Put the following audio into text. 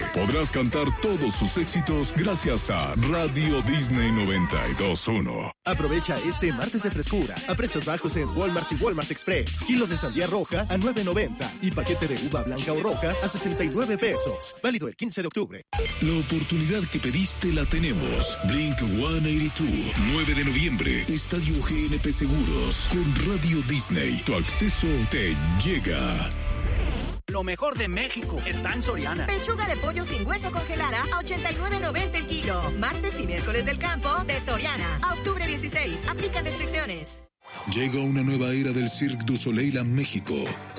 Podrás cantar todos sus éxitos gracias a Radio Disney 92.1. Aprovecha este martes de frescura a precios bajos en Walmart y Walmart Express. Kilos de sandía roja a $9.90 y paquete de uva blanca o roja a $69 pesos. Válido el 15 de octubre. La oportunidad que pediste la tenemos. Blink 182, 9 de noviembre, Estadio GNP Seguros. Con Radio Disney, tu acceso te llega. Lo mejor de México está en Soriana. Pechuga de pollo sin hueso congelada a $89.90 el kilo. Martes y miércoles del campo de Soriana. A octubre 16. Aplican restricciones. Llega una nueva era del Cirque du Soleil a México.